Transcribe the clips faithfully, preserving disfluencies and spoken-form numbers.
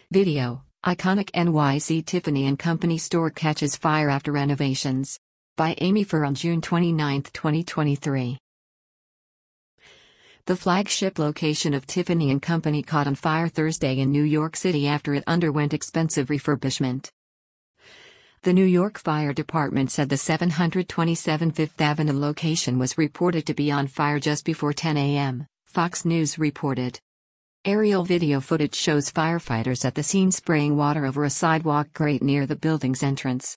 Video: Iconic N Y C Tiffany and Company store catches fire after renovations. By Amy Furr on June twenty-ninth, twenty twenty-three. The flagship location of Tiffany and Company caught on fire Thursday in New York City after it underwent expensive refurbishment. The New York Fire Department said the seven twenty-seven Fifth Avenue location was reported to be on fire just before ten a m, Fox News reported. Aerial video footage shows firefighters at the scene spraying water over a sidewalk grate near the building's entrance.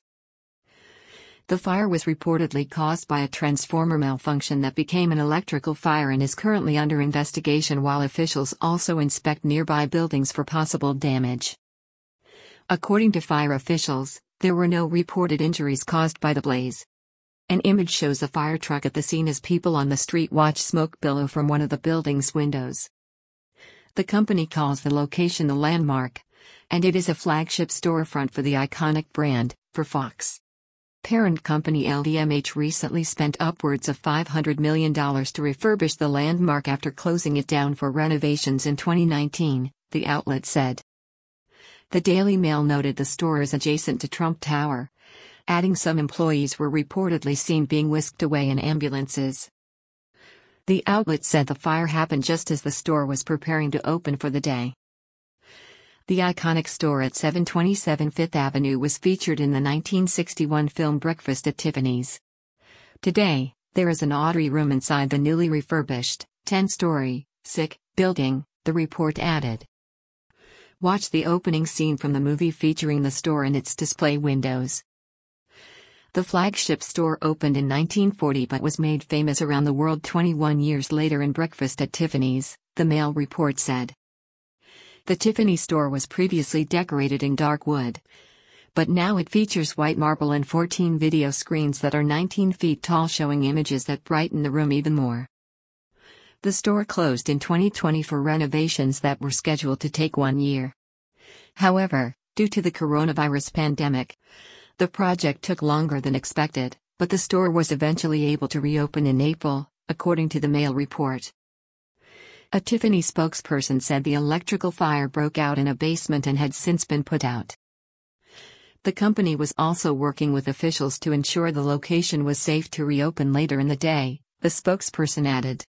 The fire was reportedly caused by a transformer malfunction that became an electrical fire and is currently under investigation while officials also inspect nearby buildings for possible damage. According to fire officials, there were no reported injuries caused by the blaze. An image shows a fire truck at the scene as people on the street watch smoke billow from one of the building's windows. The company calls the location the Landmark, and it is a flagship storefront for the iconic brand, for Fox. Parent company L V M H recently spent upwards of five hundred million dollars to refurbish the Landmark after closing it down for renovations in twenty nineteen, the outlet said. The Daily Mail noted the store is adjacent to Trump Tower, adding some employees were reportedly seen being whisked away in ambulances. The outlet said the fire happened just as the store was preparing to open for the day. The iconic store at seven twenty-seven Fifth Avenue was featured in the nineteen sixty-one film Breakfast at Tiffany's. Today, there is an Audrey room inside the newly refurbished, ten-story, sick, building, the report added. Watch the opening scene from the movie featuring the store and its display windows. The flagship store opened in nineteen forty but was made famous around the world twenty-one years later in Breakfast at Tiffany's, the Mail report said. The Tiffany store was previously decorated in dark wood, but now it features white marble and fourteen video screens that are nineteen feet tall, showing images that brighten the room even more. The store closed in twenty twenty for renovations that were scheduled to take one year. However, due to the coronavirus pandemic, the project took longer than expected, but the store was eventually able to reopen in April, according to the Mail report. A Tiffany spokesperson said the electrical fire broke out in a basement and had since been put out. The company was also working with officials to ensure the location was safe to reopen later in the day, the spokesperson added.